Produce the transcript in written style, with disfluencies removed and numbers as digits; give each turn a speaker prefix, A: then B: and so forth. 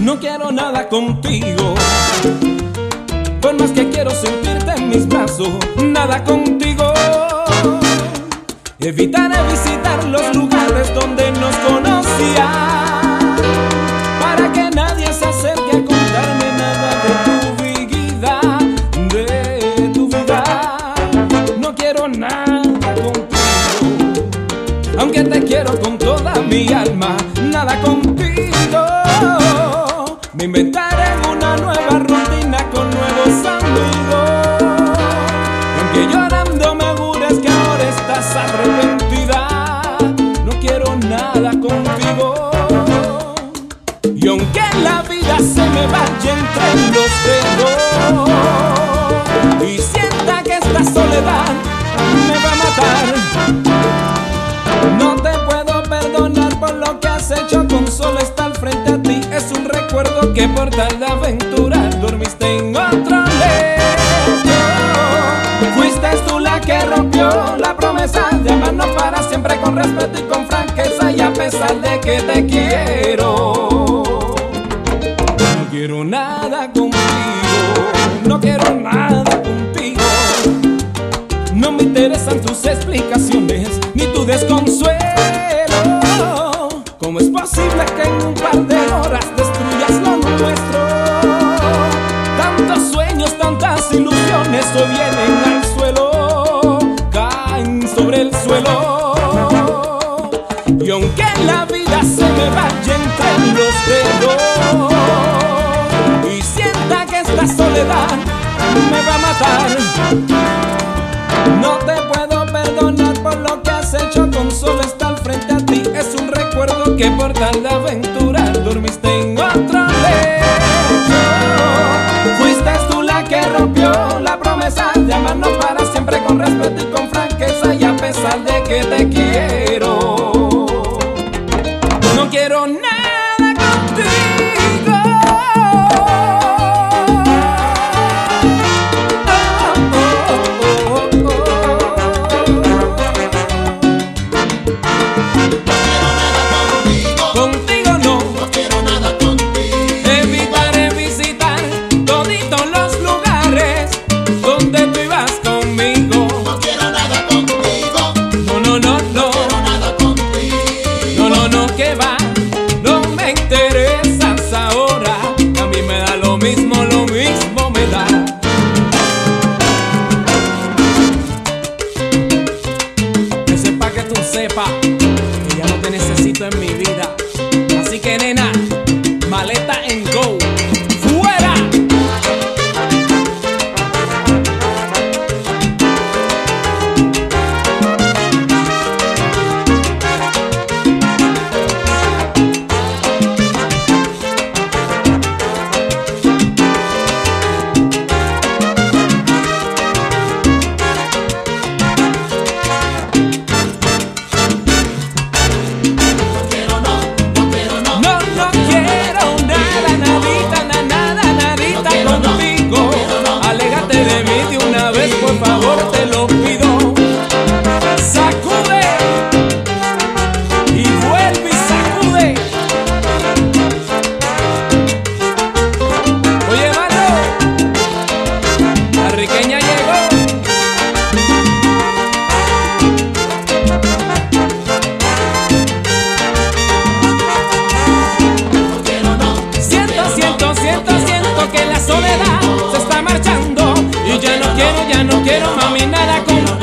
A: No quiero nada contigo, por más que quiero sentirte en mis brazos. Nada contigo. Evitaré visitar los lugares donde nos conocía, para que nadie se acerque a contarme nada de tu vida, de tu vida. No quiero nada contigo, aunque te quiero con toda mi alma. Nada contigo. Me inventaré una nueva rutina con nuevos amigos, y aunque llorando me jures que ahora estás arrepentida, no quiero nada contigo. Y aunque la vida se me vaya entre los dedos y sienta que esta soledad me va a matar, no te puedo perdonar por lo que has hecho con solo estar frente a ti. Es un recuerdo que por tal aventura dormiste en otro lecho. Fuiste tú la que rompió la promesa de amarnos para siempre con respeto y con franqueza. Y a pesar de que te quiero, no quiero nada contigo. No quiero nada contigo. No me interesan tus explicaciones ni tu desconsuelo. ¿Cómo es posible que en un par de horas destruyas lo nuestro? Tantos sueños, tantas ilusiones hoy vienen al suelo, caen sobre el suelo. Y aunque la vida se me vaya entre los dedos y sienta que esta soledad me va a matar, no te puedo perdonar por lo que has hecho con solo estar frente a ti. Es un recuerdo que por tal aventura dormiste en otro lecho. Fuiste tú la que rompió la promesa de amarnos para siempre con respeto y con franqueza. Y a pesar de que te quiero, no quiero nada contigo.
B: Sepa que ya no te necesito en mi vida. Así que nena, maleta en go, ¡fuera!
A: Por favor te lo pido, sacude y vuelve y sacude. Oye, mano, la riqueña llegó. Siento que la soledad se está marchando y ya no quiero, mami, nada con